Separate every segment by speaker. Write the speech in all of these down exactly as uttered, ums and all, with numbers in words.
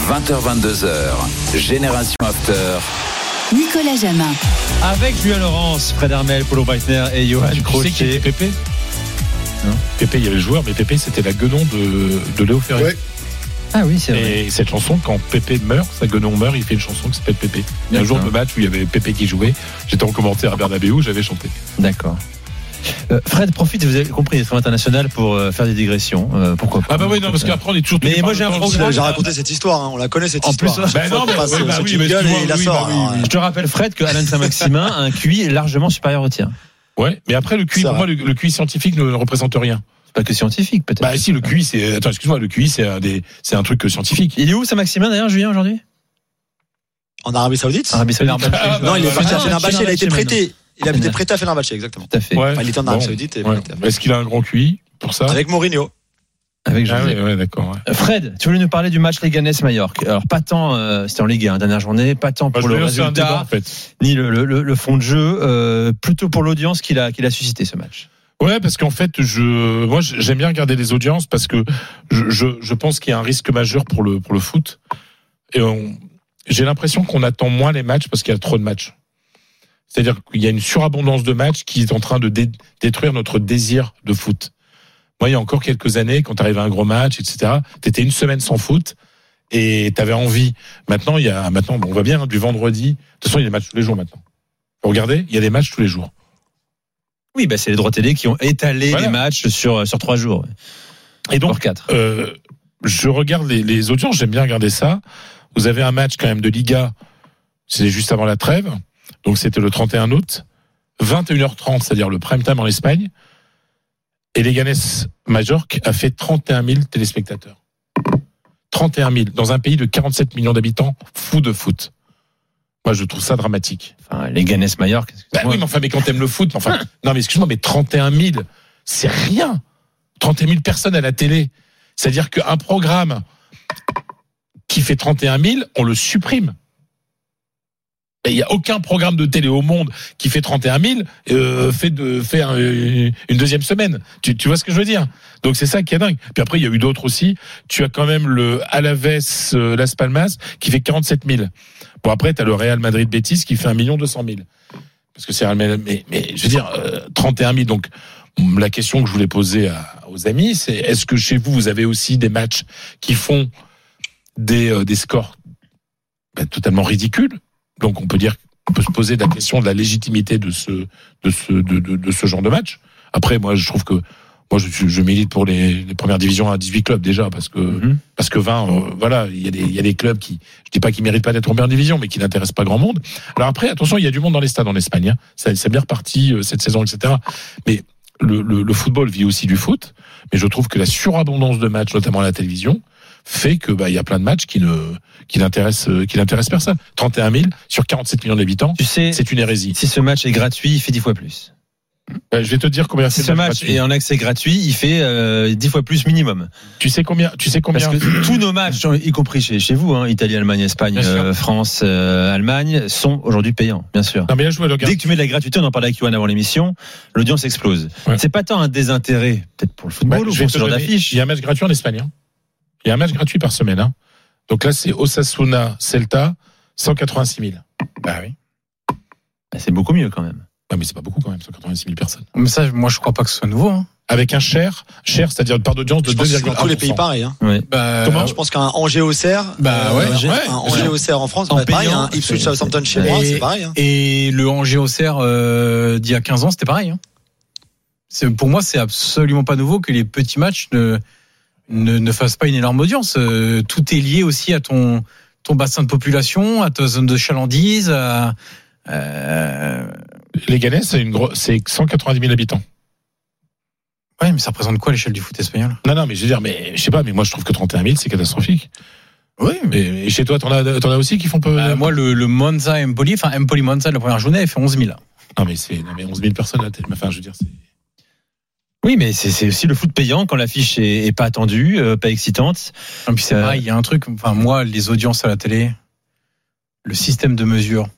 Speaker 1: vingt heures vingt-deux heures, Génération After.
Speaker 2: Nicolas Jamin.
Speaker 3: Avec Julien Laurence, Fred Hermel, Paulo Breitner et Johan Crochet.
Speaker 4: Tu sais qui était Pépé non Pépé, il y avait le joueur, mais Pépé, c'était la guenon de, de Léo Ferré. Ouais.
Speaker 3: Ah oui, c'est vrai.
Speaker 4: Et cette chanson, quand Pépé meurt, sa guenon meurt, il fait une chanson qui s'appelle Pépé. Et un jour de match où il y avait Pépé qui jouait, j'étais en commentaire à Bernabéu, j'avais chanté.
Speaker 3: D'accord. Euh, Fred, profite, vous avez compris, l'effort international pour euh, faire des digressions. Euh, pourquoi pas?
Speaker 4: Ah bah oui, non, parce qu'après on est toujours.
Speaker 3: Mais moi j'ai un programme.
Speaker 5: J'ai raconté cette histoire, hein, on la connaît cette
Speaker 3: en
Speaker 5: histoire.
Speaker 3: Plus,
Speaker 4: bah non, mais,
Speaker 5: passe,
Speaker 4: oui, bah oui,
Speaker 5: mais
Speaker 4: mais
Speaker 5: il la sort.
Speaker 4: Oui, bah oui, oui.
Speaker 3: Je te rappelle, Fred, que Alain Saint-Maximin a un Q I largement supérieur au tien.
Speaker 4: Ouais, mais après le Q I, pour moi, le, le Q I scientifique ne, ne représente rien.
Speaker 3: C'est pas que scientifique, peut-être.
Speaker 4: Bah si, le Q I, c'est. Attends, excuse-moi, le Q I, c'est un, des... c'est un truc scientifique.
Speaker 3: Il est où Saint-Maximin d'ailleurs, Julien, aujourd'hui?
Speaker 5: En Arabie Saoudite.
Speaker 3: Arabie Saoudite.
Speaker 5: Ah, non, il est parti à Fenerbahçe, il a été prêté. Il a été
Speaker 3: Fener.
Speaker 5: prêté à Fenerbahçe, exactement.
Speaker 3: Tout à fait.
Speaker 4: Ouais.
Speaker 5: Enfin, il était en Arabie
Speaker 4: Bon,
Speaker 5: Saoudite. Et
Speaker 4: ouais. Est-ce qu'il a un grand Q I pour ça?
Speaker 5: Avec Mourinho.
Speaker 3: Avec José.
Speaker 4: Ah ouais, ouais, d'accord. Ouais.
Speaker 3: Fred, tu voulais nous parler du match Leganés-Majorque. Alors pas tant, euh, c'était en Ligue un, dernière journée, pas tant pour
Speaker 4: Moi,
Speaker 3: le résultat,
Speaker 4: débat, en fait.
Speaker 3: ni le, le, le fond de jeu, euh, plutôt pour l'audience qu'il a, qu'il a suscité ce match.
Speaker 4: Ouais, parce qu'en fait, je, moi, j'aime bien regarder les audiences parce que je, je, je pense qu'il y a un risque majeur pour le, pour le foot. Et on, j'ai l'impression qu'on attend moins les matchs parce qu'il y a trop de matchs. C'est-à-dire qu'il y a une surabondance de matchs qui est en train de dé- détruire notre désir de foot. Moi, il y a encore quelques années, quand tu arrivais à un gros match, et cetera, t'étais une semaine sans foot et t'avais envie. Maintenant, il y a, maintenant, bon, on voit bien, hein, du vendredi. De toute façon, il y a des matchs tous les jours maintenant. Vous regardez, il y a des matchs tous les jours.
Speaker 3: Oui, bah, c'est les droits télé qui ont étalé
Speaker 4: Voilà.
Speaker 3: les matchs sur, sur trois jours.
Speaker 4: Et donc,
Speaker 3: Voire quatre.
Speaker 4: Euh, je regarde les, les audiences, j'aime bien regarder ça. Vous avez un match quand même de Liga, c'est juste avant la trêve, donc c'était le trente et un août, vingt et une heures trente, c'est-à-dire le prime time en Espagne, et Leganés-Majorque a fait trente et un mille téléspectateurs. trente et un mille, dans un pays de quarante-sept millions d'habitants, fou de foot. Moi, je trouve ça dramatique.
Speaker 3: Enfin, Leganés-Majorque.
Speaker 4: Bah oui, mais enfin, mais quand t'aimes le foot, enfin, non, mais excuse-moi, mais trente et un mille, c'est rien. trente et un mille personnes à la télé. C'est-à-dire qu'un programme qui fait trente et un mille, on le supprime. Il n'y a aucun programme de télé au monde qui fait trente et un mille, euh, fait de faire une deuxième semaine. Tu, tu vois ce que je veux dire? Donc c'est ça qui est dingue. Puis après, il y a eu d'autres aussi. Tu as quand même le Alaves euh, Las Palmas qui fait quarante-sept mille. Bon, après, tu as le Real Madrid Betis qui fait un million deux cent mille. Parce que c'est mais, mais je veux dire, euh, trente et un mille. Donc, la question que je voulais poser à, aux amis, c'est est-ce que chez vous, vous avez aussi des matchs qui font des, euh, des scores ben, totalement ridicules? Donc, on peut dire, on peut se poser la question de la légitimité de ce, de ce, de, de, de ce genre de match. Après, moi, je trouve que, moi, je, je milite pour les, les premières divisions à dix-huit clubs déjà, parce que, mm-hmm. parce que vingt, euh, voilà, il y a des, il y a des clubs qui, je dis pas qu'ils méritent pas d'être en première division, mais qui n'intéressent pas grand monde. Alors après, attention, il y a du monde dans les stades en Espagne, hein. Ça, c'est bien reparti euh, cette saison, et cetera. Mais le, le, le football vit aussi du foot, mais je trouve que la surabondance de matchs, notamment à la télévision, fait que bah il y a plein de matchs qui ne qui n'intéressent qui n'intéressent personne. trente et un mille sur quarante-sept millions d'habitants,
Speaker 3: tu sais,
Speaker 4: c'est une hérésie.
Speaker 3: Si ce match est gratuit, il fait dix fois plus.
Speaker 4: Ben, je vais te dire combien
Speaker 3: si
Speaker 4: c'est
Speaker 3: ce match est en accès gratuit, il fait euh, dix fois plus minimum.
Speaker 4: Tu sais combien tu sais combien
Speaker 3: Parce que tous nos matchs, y compris chez chez vous, hein, Italie, Allemagne, Espagne, euh, France, euh, Allemagne, sont aujourd'hui payants, bien sûr.
Speaker 4: Non, mais là, je vois le
Speaker 3: Dès que tu mets de la gratuité, on en parlait avec Yoann avant l'émission, l'audience explose. Ouais. C'est pas tant un désintérêt, peut-être pour le football bah, ou pour ce genre d'affiche.
Speaker 4: Il y a un match gratuit en Espagne. Hein. Il y a un match gratuit par semaine. Hein. Donc là, c'est Osasuna, Celta, cent quatre-vingt-six mille.
Speaker 3: Bah oui. Bah, c'est beaucoup mieux quand même.
Speaker 4: Non, mais c'est pas beaucoup quand même, cent quatre-vingt-six mille personnes.
Speaker 6: Mais ça, moi, je crois pas que ce soit nouveau. Hein.
Speaker 4: Avec un cher, cher, c'est-à-dire une part d'audience de deux virgule un pour cent.
Speaker 5: Dans tous les pays pareil. Hein.
Speaker 3: Ouais.
Speaker 5: Bah, Comment je pense qu'un Angers-Auxerre,
Speaker 6: bah ouais,
Speaker 5: euh,
Speaker 6: ouais,
Speaker 5: un Angers-Auxerre en France,
Speaker 6: en
Speaker 5: bah,
Speaker 6: payant,
Speaker 5: pareil. Un Ipswich Southampton chez moi, c'est pareil. Hein.
Speaker 6: Et le Angers-Auxerre euh, d'il y a quinze ans, c'était pareil. Hein. C'est, pour moi, c'est absolument pas nouveau que les petits matchs ne ne, ne fassent pas une énorme audience. Euh, tout est lié aussi à ton ton bassin de population, à ta zone de chalandise. À, euh...
Speaker 4: Leganés, c'est une gros, c'est cent quatre-vingt-dix mille habitants.
Speaker 6: Ouais, mais ça représente quoi à l'échelle du foot espagnol?
Speaker 4: Non, non, mais je veux dire, mais je sais pas, mais moi je trouve que trente et un mille c'est catastrophique.
Speaker 6: Oui, mais
Speaker 4: et, et chez toi, t'en as, t'en as aussi qui font peu.
Speaker 6: Bah, moi, le, le Monza Empoli, enfin Empoli Monza, la première journée, elle fait onze mille.
Speaker 4: Non, mais c'est, non, mais onze mille personnes là. Enfin, je veux dire, c'est.
Speaker 3: Oui, mais c'est, c'est aussi le foot payant quand l'affiche est, est pas attendue, euh, pas excitante.
Speaker 6: Et puis c'est euh... pareil, il y a un truc. Enfin, moi, les audiences à la télé, le système de mesure,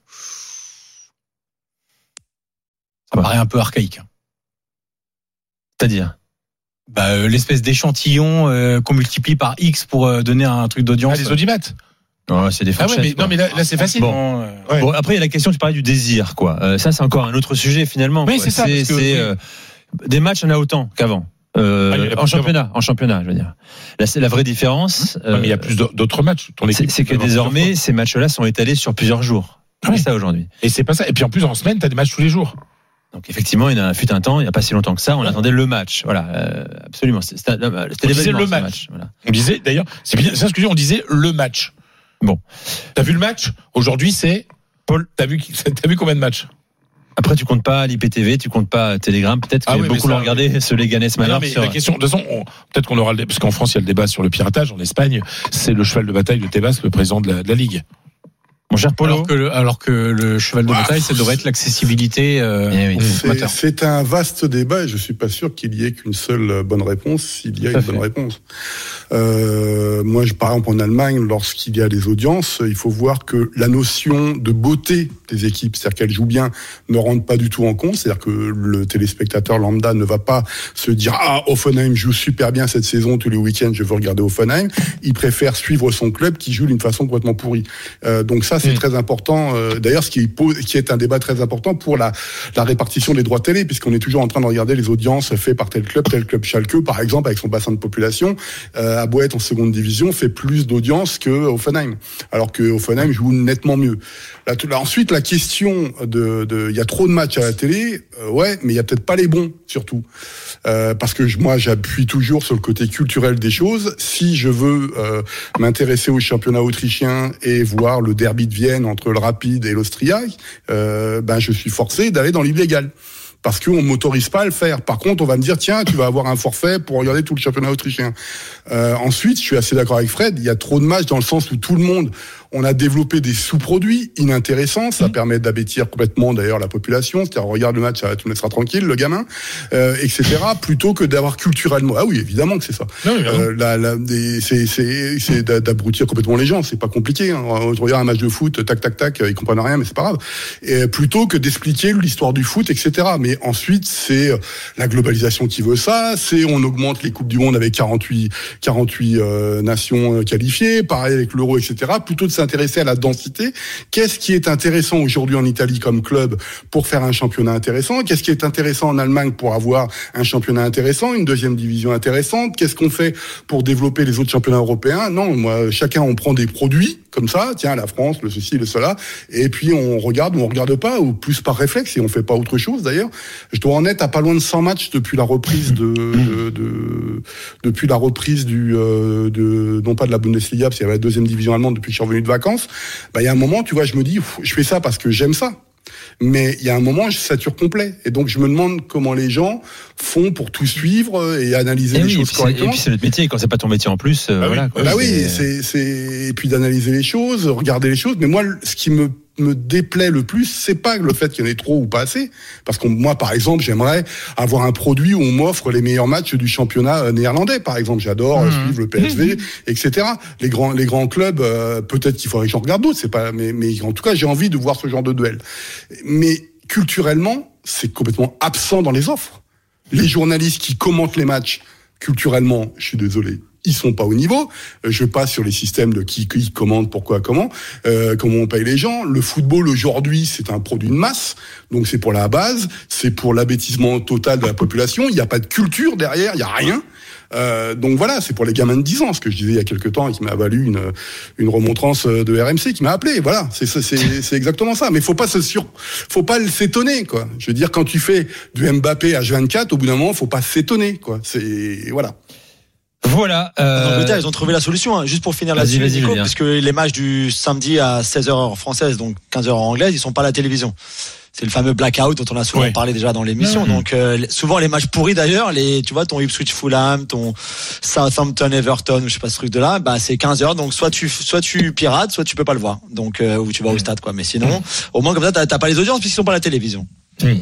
Speaker 6: ça ouais. paraît un peu archaïque.
Speaker 3: C'est-à-dire
Speaker 6: bah, euh, l'espèce d'échantillon euh, qu'on multiplie par X pour euh, donner un truc d'audience.
Speaker 4: Ah, les audimates.
Speaker 3: Non, c'est des
Speaker 4: Ah ouais,
Speaker 3: fourchettes.
Speaker 4: mais,
Speaker 3: quoi.
Speaker 4: non, mais là, là c'est facile.
Speaker 3: Bon.
Speaker 4: Ouais.
Speaker 3: Bon, après, il y a la question, tu parlais du désir, quoi. Euh, ça, c'est encore un autre sujet, finalement.
Speaker 4: Oui,
Speaker 3: quoi.
Speaker 4: c'est ça,
Speaker 3: C'est,
Speaker 4: parce que-
Speaker 3: c'est,
Speaker 4: oui.
Speaker 3: euh, des matchs, il y en a autant qu'avant. Euh,
Speaker 4: Ah, il y en a
Speaker 3: en
Speaker 4: plus
Speaker 3: championnat, en championnat, je veux dire. Là, c'est la vraie différence.
Speaker 4: Ouais, mais il y a plus d'autres matchs. Ton
Speaker 3: c'est,
Speaker 4: équipe
Speaker 3: c'est que
Speaker 4: peut avoir
Speaker 3: désormais,
Speaker 4: plusieurs
Speaker 3: ces matchs-là sont étalés sur plusieurs jours.
Speaker 4: Ouais.
Speaker 3: C'est ça aujourd'hui.
Speaker 4: fois. Et c'est pas ça. Et puis en plus, en semaine, t'as des matchs tous les jours.
Speaker 3: Donc effectivement, il y en a fut un temps, il n'y a pas si longtemps que ça, on
Speaker 4: Ouais.
Speaker 3: attendait le match. Voilà, euh, absolument. C'était, c'était, c'était
Speaker 4: On disait
Speaker 3: l'événement,
Speaker 4: le
Speaker 3: ce
Speaker 4: match.
Speaker 3: Voilà.
Speaker 4: On disait, d'ailleurs, c'est bien, c'est ce que je dis, on disait le match.
Speaker 3: Bon.
Speaker 4: T'as vu le match? Aujourd'hui, c'est, Paul, t'as vu, t'as vu combien de matchs?
Speaker 3: Après, tu comptes pas l'I P T V, tu comptes pas Telegram. Peut-être que
Speaker 4: Ah oui, mais
Speaker 3: beaucoup
Speaker 4: ça,
Speaker 3: l'ont regardé, ce Leganés
Speaker 4: Non,
Speaker 3: Manor.
Speaker 4: mais
Speaker 3: sur-
Speaker 4: la question, de toute façon, on- peut-être qu'on aura le, dé- parce qu'en France, il y a le débat sur le piratage. En Espagne, c'est le cheval de bataille de Tebas, le président de la, de la Ligue.
Speaker 3: Mon cher Polo.
Speaker 6: Alors que, le, alors que le cheval de
Speaker 7: Ah,
Speaker 6: bataille, ça devrait être l'accessibilité euh,
Speaker 3: Eh oui.
Speaker 6: aux
Speaker 7: C'est,
Speaker 6: consommateurs.
Speaker 7: c'est un vaste débat et je suis pas sûr qu'il y ait qu'une seule bonne réponse s'il y a
Speaker 3: Tout à
Speaker 7: une bonne
Speaker 3: fait.
Speaker 7: réponse. Euh, moi, je, par exemple, en Allemagne, lorsqu'il y a des audiences, il faut voir que la notion de beauté des équipes, c'est-à-dire qu'elles jouent bien, ne rentre pas du tout en compte. C'est-à-dire que le téléspectateur lambda ne va pas se dire « Ah, Hoffenheim joue super bien cette saison, tous les week-ends, je veux regarder Hoffenheim ». Il préfère suivre son club qui joue d'une façon complètement pourrie. Euh, donc ça, c'est
Speaker 4: Mmh.
Speaker 7: très important. Euh, d'ailleurs, ce qui, pose, qui est un débat très important pour la, la répartition des droits télé, puisqu'on est toujours en train de regarder les audiences faites par tel club, tel club Schalke, par exemple, avec son bassin de population. Euh, à beau être en seconde division, fait plus d'audience que Hoffenheim, alors que Hoffenheim joue nettement mieux. Là, tout, là, ensuite, la question de, de, il y a trop de matchs à la télé, euh, ouais, mais il y a peut-être pas les bons, surtout, euh, parce que je, moi, j'appuie toujours sur le côté culturel des choses. Si je veux euh, m'intéresser au championnat autrichien et voir le derby de Vienne entre le Rapid et l'Austriac, euh, ben je suis forcé d'aller dans l'illégal. Parce qu'on m'autorise pas à le faire. Par contre, on va me dire, tiens, tu vas avoir un forfait pour regarder tout le championnat autrichien. Euh, ensuite, je suis assez d'accord avec Fred, il y a trop de matchs dans le sens où tout le monde, on a développé des sous-produits inintéressants, ça mmh. permet d'abêtir complètement d'ailleurs la population, c'est-à-dire regarde le match, ça te laissera tranquille, le gamin, euh, et cetera, plutôt que d'avoir culturellement, ah oui, évidemment que c'est ça.
Speaker 4: Non, oui,
Speaker 7: euh, la, la, des, c'est, c'est, c'est d'abrutir complètement les gens, c'est pas compliqué, hein. On regarde un match de foot, tac, tac, tac, ils comprennent rien, mais c'est pas grave. Et plutôt que d'expliquer l'histoire du foot, et cetera. Mais ensuite, c'est la globalisation qui veut ça, c'est on augmente les Coupes du Monde avec quarante-huit, quarante-huit euh, nations qualifiées, pareil avec l'Euro, et cetera. Plutôt de s'intéresser à la densité. Qu'est-ce qui est intéressant aujourd'hui en Italie comme club pour faire un championnat intéressant? Qu'est-ce qui est intéressant en Allemagne pour avoir un championnat intéressant, une deuxième division intéressante? Qu'est-ce qu'on fait pour développer les autres championnats européens? Non, moi, chacun, on prend des produits comme ça, tiens, la France, le ceci, le cela, et puis on regarde ou on regarde pas, ou plus par réflexe, et on fait pas autre chose d'ailleurs. Je dois en être à pas loin de cent matchs depuis la reprise de, de, de depuis la reprise du, euh, de, non pas de la Bundesliga, parce qu'il y avait la deuxième division allemande depuis que je suis revenu de vacances. Bah, il y a un moment, tu vois, je me dis, je fais ça parce que j'aime ça. Mais il y a un moment, je sature complet. Et donc, je me demande comment les gens font pour tout suivre et analyser
Speaker 3: et
Speaker 7: les
Speaker 3: oui,
Speaker 7: choses
Speaker 3: et
Speaker 7: correctement.
Speaker 3: Et puis, c'est notre métier. Et quand c'est pas ton métier en plus, euh,
Speaker 4: ah
Speaker 3: voilà.
Speaker 4: Oui,
Speaker 3: Quoi,
Speaker 7: bah
Speaker 3: c'est...
Speaker 7: oui, c'est, c'est, et puis d'analyser les choses, regarder les choses. Mais moi, ce qui me, me déplaît le plus, c'est pas le fait qu'il y en ait trop ou pas assez. Parce que moi, par exemple, j'aimerais avoir un produit où on m'offre les meilleurs matchs du championnat néerlandais. Par exemple, j'adore mmh. suivre le P S V, mmh. et cetera. Les grands, les grands clubs, euh, peut-être qu'il faudrait que j'en regarde d'autres. C'est pas, mais, mais en tout cas, j'ai envie de voir ce genre de duel. Mais culturellement, c'est complètement absent dans les offres. Les journalistes qui commentent les matchs, culturellement, je suis désolé, ils sont pas au niveau. Je passe sur les systèmes de qui, qui commande, pourquoi, comment, euh, comment on paye les gens. Le football aujourd'hui, c'est un produit de masse, donc c'est pour la base, c'est pour l'abêtissement total de la population. Il n'y a pas de culture derrière, il n'y a rien. Euh, donc voilà, c'est pour les gamins de dix ans, ce que je disais il y a quelques temps et qui m'a valu une une remontrance de R M C qui m'a appelé. Voilà, c'est c'est c'est exactement ça. Mais faut pas se sur, faut pas s'étonner quoi. Je veux dire, quand tu fais du Mbappé H vingt-quatre, au bout d'un moment, faut pas s'étonner quoi. C'est voilà.
Speaker 3: Voilà. Euh...
Speaker 5: En Angleterre, ils ont trouvé la solution. Hein. Juste pour finir
Speaker 3: vas-y,
Speaker 5: là-dessus,
Speaker 3: vas-y,
Speaker 5: Nico, puisque les matchs du samedi à seize heures française, donc quinze heures anglaise, ils sont pas à la télévision. C'est le fameux blackout dont on a souvent ouais. parlé déjà dans l'émission. Mmh. Donc euh, souvent les matchs pourris d'ailleurs, les tu vois ton Ipswich Fulham, ton Southampton Everton, je sais pas ce truc de là, bah c'est quinze heures. Donc soit tu soit tu pirates, soit tu peux pas le voir. Donc euh, ou tu vas au stade quoi. Mais sinon, mmh. au moins comme ça t'as, t'as pas les audiences puisqu'ils sont pas à la télévision.
Speaker 3: Mmh.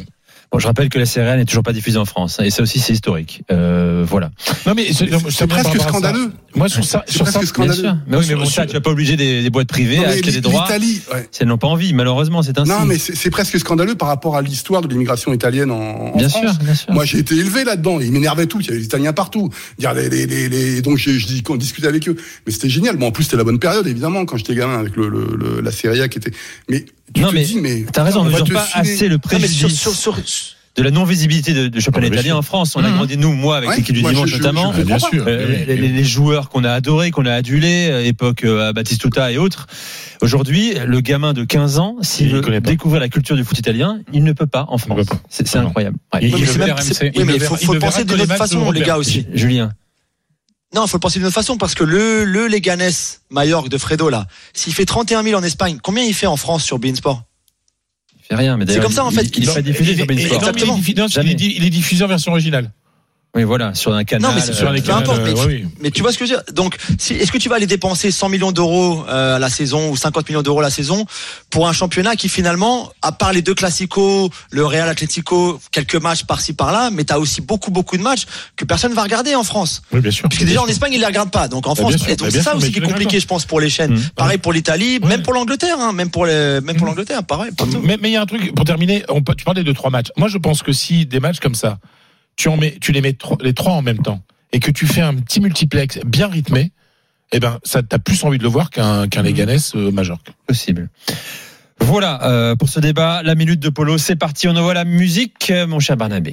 Speaker 3: Bon, je rappelle que la Serie A n'est toujours pas diffusée en France, hein, et ça aussi c'est historique. Euh, voilà.
Speaker 4: Non mais c'est,
Speaker 7: c'est, c'est presque scandaleux.
Speaker 4: Moi sur ça,
Speaker 7: c'est
Speaker 4: sur
Speaker 7: presque
Speaker 4: ça,
Speaker 7: scandaleux.
Speaker 3: Bien sûr. Mais oui, mais bon, ça, tu vas pas obliger des, des boîtes privées non, à acheter des droits.
Speaker 7: L'Italie, ouais.
Speaker 3: Si elles n'ont pas envie, malheureusement, c'est ainsi.
Speaker 7: Non, mais c'est, c'est presque scandaleux par rapport à l'histoire de l'immigration italienne en, en
Speaker 3: bien
Speaker 7: France.
Speaker 3: Sûr, bien sûr.
Speaker 7: Moi, j'ai été élevé là-dedans. Ils m'énervaient tout. Il y avait des Italiens partout. Dire les, les, les, les... donc je, je dis qu'on discutait avec eux. Mais c'était génial. Bon, en plus, c'était la bonne période, évidemment, quand j'étais gamin avec le, le, le la Serie A qui était. Mais tu
Speaker 3: non,
Speaker 7: te
Speaker 3: mais
Speaker 7: dis, mais
Speaker 3: t'as raison. On ne mesure pas
Speaker 7: filer...
Speaker 3: assez le préjudice. Non, sur, sur, sur... de la non-visibilité de, de championnat italien en France. On a mmh. grandi, nous, moi, avec ouais, l'équipe du dimanche je, notamment.
Speaker 7: Je, je, bien
Speaker 3: sûr. Euh, les, les, les joueurs qu'on a adorés, qu'on a adulés, à époque à Batistuta et autres. Aujourd'hui, le gamin de quinze ans, s'il veut découvrir la culture du foot italien, il ne peut pas en France. Pas. C'est, c'est incroyable. Ouais.
Speaker 5: Il, il, il, même, c'est, oui, mais il faut, faut le penser d'une autre façon, les gars, aussi.
Speaker 3: Julien.
Speaker 5: Non, il faut le penser d'une autre façon, parce que le, le Leganés Mallorca de Fredo, là, s'il fait trente et un mille en Espagne, combien il fait en France sur beIN Sport?
Speaker 3: Il fait rien, mais
Speaker 5: c'est comme ça, en fait.
Speaker 3: Il n'est pas diffusé sur beIN Sport.
Speaker 4: Exactement. Il est diffusé en version originale.
Speaker 3: Oui, voilà, sur un canal.
Speaker 5: Non, mais c'est sur les canaux. Mais, euh, oui. mais tu vois ce que je veux dire. Donc, si, est-ce que tu vas aller dépenser cent millions d'euros euh, à la saison ou cinquante millions d'euros à la saison pour un championnat qui finalement, à part les deux classicos, le Real Atlético, quelques matchs par-ci par-là, mais t'as aussi beaucoup beaucoup de matchs que personne va regarder en France.
Speaker 4: Oui, bien sûr.
Speaker 5: Puisque déjà en Espagne ils les regardent pas. Donc en France, bah, sûr, et donc c'est ça aussi qui est compliqué, je pense, pour les chaînes. Mmh. Pareil pour l'Italie, ouais. même pour l'Angleterre, hein, même pour les, même pour mmh. l'Angleterre, pareil.
Speaker 4: Mais mais il y a un truc pour terminer. On peut, tu parlais de trois matchs. Moi, je pense que si des matchs comme ça. Tu, en mets, tu les mets tro- les trois en même temps et que tu fais un petit multiplex bien rythmé, eh ben, ça t'as plus envie de le voir qu'un, qu'un Leganés euh, Majorque.
Speaker 3: Possible. Voilà, euh, pour ce débat, la minute de Polo, c'est parti. On envoie la musique, mon cher Barnabé.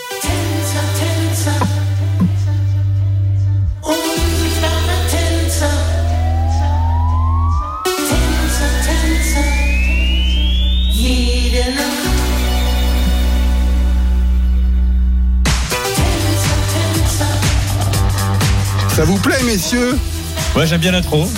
Speaker 7: Ça vous plaît, messieurs?
Speaker 3: Ouais, j'aime bien l'intro.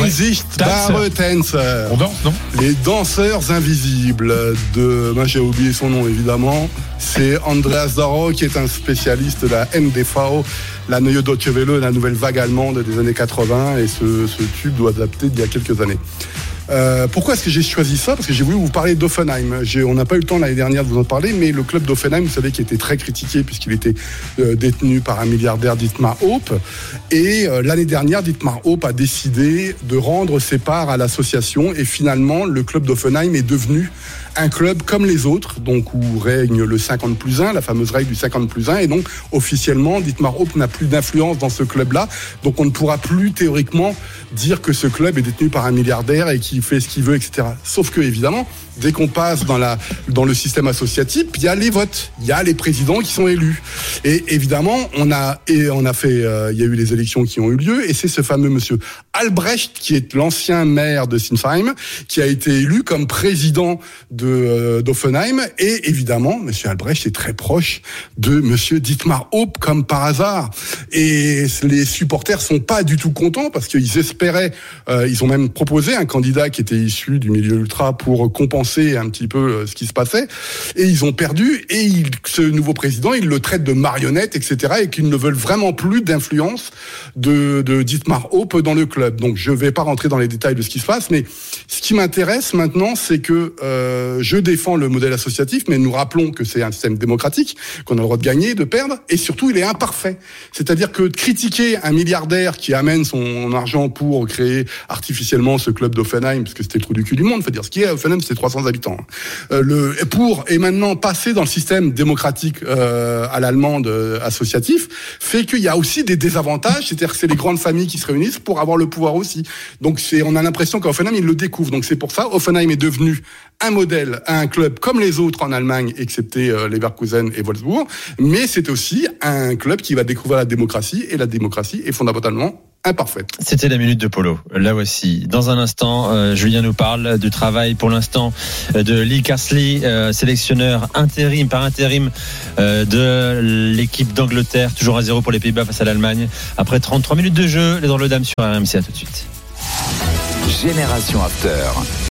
Speaker 7: Unsichtbare-Tänzer.
Speaker 4: On danse, non?
Speaker 7: Les danseurs invisibles de, moi j'ai oublié son nom évidemment, c'est Andreas Darro qui est un spécialiste de la M D V, la Neue Deutsche Welle, la nouvelle vague allemande des années quatre-vingts, et ce, ce tube doit dater d'il y a quelques années. Euh, pourquoi est-ce que j'ai choisi ça? Parce que j'ai voulu vous parler d'Offenheim. J'ai, on n'a pas eu le temps l'année dernière de vous en parler, mais le club d'Offenheim, vous savez, qui était très critiqué puisqu'il était euh, détenu par un milliardaire, Dietmar Hopp. Et euh, l'année dernière, Dietmar Hopp a décidé de rendre ses parts à l'association. Et finalement, le club d'Offenheim est devenu un club comme les autres, donc où règne le cinquante plus un, la fameuse règle du cinquante plus un, et donc officiellement Dietmar Hopp n'a plus d'influence dans ce club-là, donc on ne pourra plus théoriquement dire que ce club est détenu par un milliardaire et qu'il fait ce qu'il veut, et cetera. Sauf que évidemment, dès qu'on passe dans la dans le système associatif, il y a les votes, il y a les présidents qui sont élus, et évidemment on a et on a fait, euh, il y a eu les élections qui ont eu lieu, et c'est ce fameux monsieur Albrecht qui est l'ancien maire de Sinsheim qui a été élu comme président de De, d'Offenheim, et évidemment monsieur Albrecht est très proche de monsieur Dietmar Hopp comme par hasard, et les supporters sont pas du tout contents parce qu'ils espéraient, euh, ils ont même proposé un candidat qui était issu du milieu ultra pour compenser un petit peu ce qui se passait, et ils ont perdu, et il, ce nouveau président il le traite de marionnette, etc., et qu'ils ne veulent vraiment plus d'influence de, de Dietmar Hopp dans le club. Donc je vais pas rentrer dans les détails de ce qui se passe, mais ce qui m'intéresse maintenant, c'est que euh, je défends le modèle associatif, mais nous rappelons que c'est un système démocratique, qu'on a le droit de gagner, de perdre, et surtout il est imparfait. C'est-à-dire que critiquer un milliardaire qui amène son argent pour créer artificiellement ce club d'Offenheim, parce que c'était le trou du cul du monde, faut dire ce qui est, Offenheim c'est trois cents habitants. Euh, le, pour, et maintenant passer dans le système démocratique euh, à l'allemande euh, associatif, fait qu'il y a aussi des désavantages, c'est-à-dire que c'est les grandes familles qui se réunissent pour avoir le pouvoir aussi. Donc c'est, on a l'impression qu'Offenheim il le découvre. Donc c'est pour ça, Offenheim est devenu un modèle, un club comme les autres en Allemagne, excepté euh, Leverkusen et Wolfsburg, mais c'est aussi un club qui va découvrir la démocratie, et la démocratie est fondamentalement imparfaite.
Speaker 3: C'était la minute de Polo. Là voici. Dans un instant, euh, Julien nous parle du travail pour l'instant de Lee Carsley, euh, sélectionneur intérim par intérim euh, de l'équipe d'Angleterre, toujours à zéro pour les Pays-Bas face à l'Allemagne. Après trente-trois minutes de jeu, les Drôles de Dames sur R M C. À tout de suite.
Speaker 1: Génération After.